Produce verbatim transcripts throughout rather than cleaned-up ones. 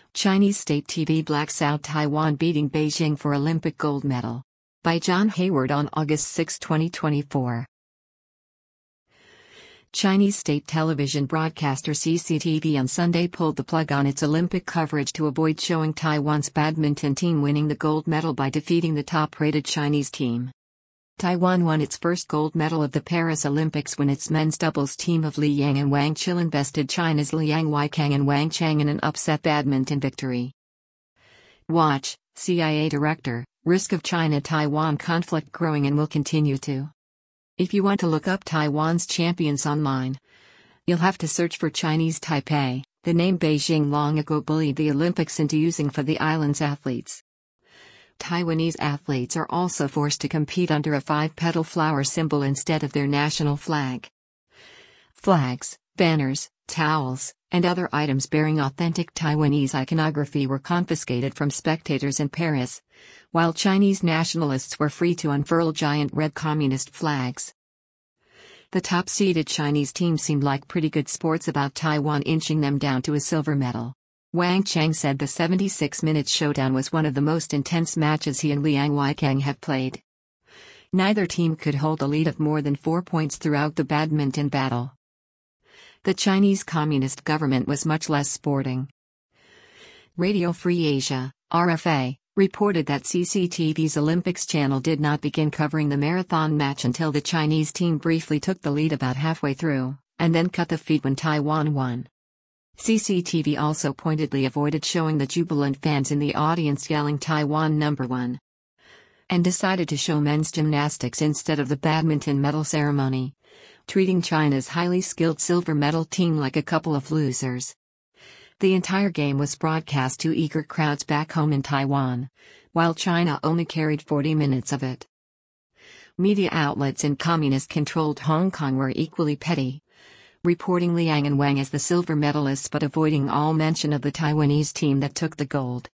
Chinese state T V blacks out Taiwan beating Beijing for Olympic gold medal. By John Hayward on August sixth, twenty twenty-four. Chinese state television broadcaster C C T V on Sunday pulled the plug on its Olympic coverage to avoid showing Taiwan's badminton team winning the gold medal by defeating the top-rated Chinese team. Taiwan won its first gold medal of the Paris Olympics when its men's doubles team of Li Yang and Wang Qilin bested China's Liang Weikang and Wang Chang in an upset badminton victory. Watch, C I A Director, risk of China-Taiwan conflict growing and will continue to. If you want to look up Taiwan's champions online, you'll have to search for Chinese Taipei, the name Beijing long ago bullied the Olympics into using for the island's athletes. Taiwanese athletes are also forced to compete under a five-petal flower symbol instead of their national flag. Flags, banners, towels, and other items bearing authentic Taiwanese iconography were confiscated from spectators in Paris, while Chinese nationalists were free to unfurl giant red communist flags. The top-seeded Chinese team seemed like pretty good sports about Taiwan inching them down to a silver medal. Wang Chang said the seventy-six minute showdown was one of the most intense matches he and Liang Weikang have played. Neither team could hold a lead of more than four points throughout the badminton battle. The Chinese Communist government was much less sporting. Radio Free Asia, R F A, reported that C C T V's Olympics channel did not begin covering the marathon match until the Chinese team briefly took the lead about halfway through, and then cut the feed when Taiwan won. C C T V also pointedly avoided showing the jubilant fans in the audience yelling Taiwan number one, and decided to show men's gymnastics instead of the badminton medal ceremony, treating China's highly skilled silver medal team like a couple of losers. The entire game was broadcast to eager crowds back home in Taiwan, while China only carried forty minutes of it. Media outlets in communist-controlled Hong Kong were equally petty, reporting Liang and Wang as the silver medalists but avoiding all mention of the Taiwanese team that took the gold.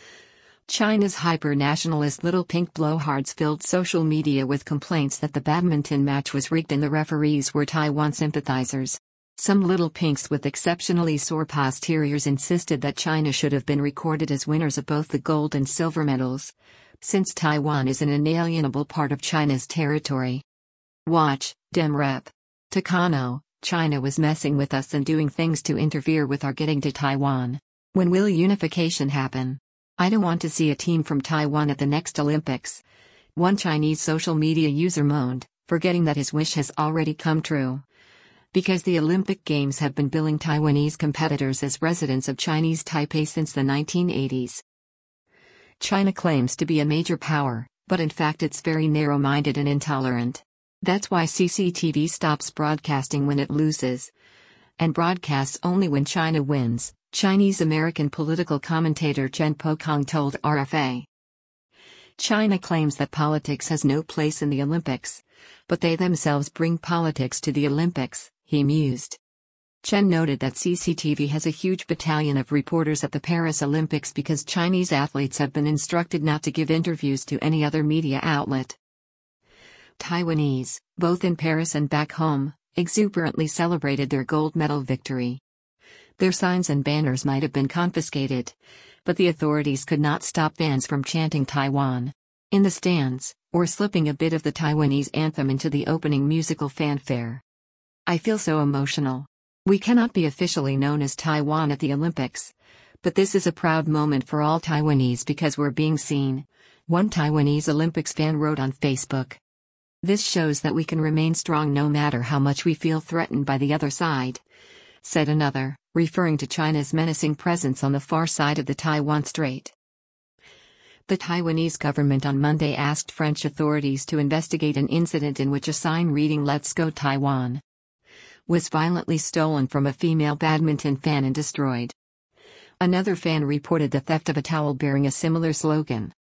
China's hyper-nationalist Little Pink blowhards filled social media with complaints that the badminton match was rigged and the referees were Taiwan sympathizers. Some Little Pinks with exceptionally sore posteriors insisted that China should have been recorded as winners of both the gold and silver medals, since Taiwan is an inalienable part of China's territory. Watch, Dem Rep. Takano, China was messing with us and doing things to interfere with our getting to Taiwan. When will unification happen? I don't want to see a team from Taiwan at the next Olympics. One Chinese social media user moaned, forgetting that his wish has already come true. Because the Olympic Games have been billing Taiwanese competitors as residents of Chinese Taipei since the nineteen eighties. China claims to be a major power, but in fact it's very narrow-minded and intolerant. That's why C C T V stops broadcasting when it loses, and broadcasts only when China wins, Chinese-American political commentator Chen Pokong told R F A. China claims that politics has no place in the Olympics, but they themselves bring politics to the Olympics, he mused. Chen noted that C C T V has a huge battalion of reporters at the Paris Olympics because Chinese athletes have been instructed not to give interviews to any other media outlet. Taiwanese, both in Paris and back home, exuberantly celebrated their gold medal victory. Their signs and banners might have been confiscated, but the authorities could not stop fans from chanting Taiwan in the stands, or slipping a bit of the Taiwanese anthem into the opening musical fanfare. I feel so emotional. We cannot be officially known as Taiwan at the Olympics, but this is a proud moment for all Taiwanese because we're being seen, one Taiwanese Olympics fan wrote on Facebook. This shows that we can remain strong no matter how much we feel threatened by the other side, said another, referring to China's menacing presence on the far side of the Taiwan Strait. The Taiwanese government on Monday asked French authorities to investigate an incident in which a sign reading "Let's Go Taiwan" was violently stolen from a female badminton fan and destroyed. Another fan reported the theft of a towel bearing a similar slogan.